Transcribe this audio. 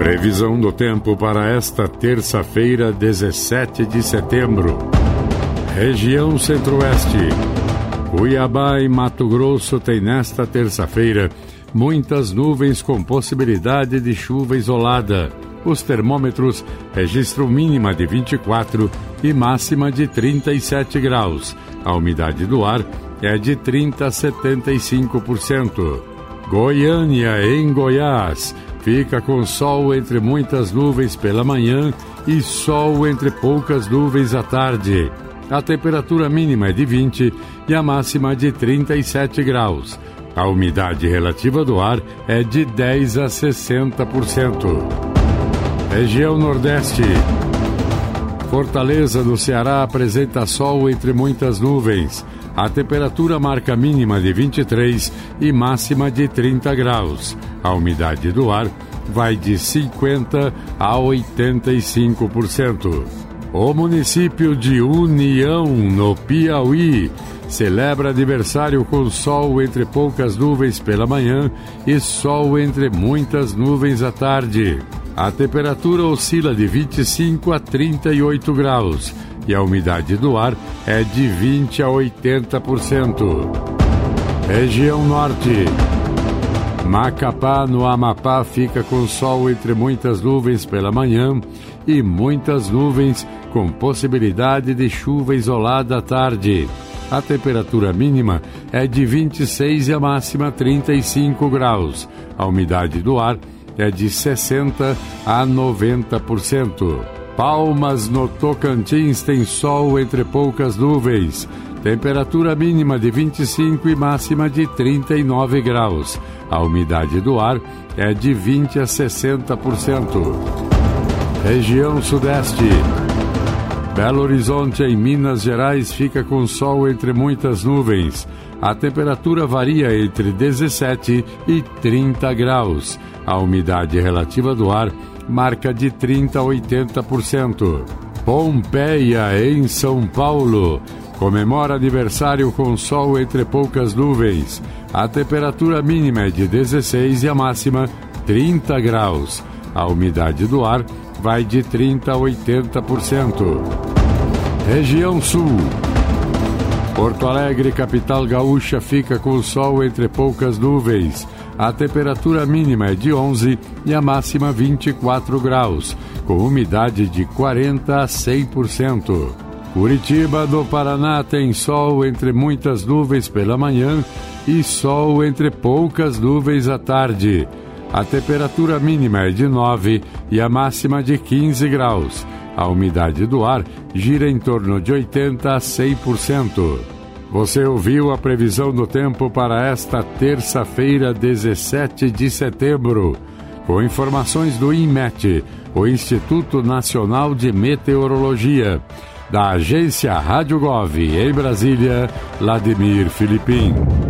Previsão do tempo para esta terça-feira, 17 de setembro. Região Centro-Oeste. Cuiabá e Mato Grosso tem nesta terça-feira muitas nuvens com possibilidade de chuva isolada. Os termômetros registram mínima de 24 e máxima de 37 graus. A umidade do ar é de 30% a 75%. Goiânia, em Goiás, fica com sol entre muitas nuvens pela manhã e sol entre poucas nuvens à tarde. A temperatura mínima é de 20 e a máxima de 37 graus. A umidade relativa do ar é de 10% a 60%. Região Nordeste. Fortaleza, no Ceará, apresenta sol entre muitas nuvens. A temperatura marca mínima de 23 e máxima de 30 graus. A umidade do ar vai de 50% a 85%. O município de União, no Piauí, celebra aniversário com sol entre poucas nuvens pela manhã e sol entre muitas nuvens à tarde. A temperatura oscila de 25 a 38 graus e a umidade do ar é de 20% a 80%. Região Norte. Macapá, no Amapá, fica com sol entre muitas nuvens pela manhã e muitas nuvens com possibilidade de chuva isolada à tarde. A temperatura mínima é de 26 e a máxima 35 graus. A umidade do ar é de 60% a 90%. Palmas, no Tocantins, tem sol entre poucas nuvens. Temperatura mínima de 25 e máxima de 39 graus. A umidade do ar é de 20% a 60%. Região Sudeste. Belo Horizonte, em Minas Gerais, fica com sol entre muitas nuvens. A temperatura varia entre 17 e 30 graus. A umidade relativa do ar marca de 30% a 80%. Pompeia, em São Paulo, comemora aniversário com sol entre poucas nuvens. A temperatura mínima é de 16 e a máxima 30 graus. A umidade do ar vai de 30% a 80%. Região Sul. Porto Alegre, capital gaúcha, fica com sol entre poucas nuvens. A temperatura mínima é de 11 e a máxima 24 graus, com umidade de 40% a 100%. Curitiba, no Paraná, tem sol entre muitas nuvens pela manhã e sol entre poucas nuvens à tarde. A temperatura mínima é de 9 e a máxima de 15 graus. A umidade do ar gira em torno de 80% a 100%. Você ouviu a previsão do tempo para esta terça-feira, 17 de setembro, com informações do INMET, o Instituto Nacional de Meteorologia, da agência Rádio Gov, em Brasília, Vladimir Filipim.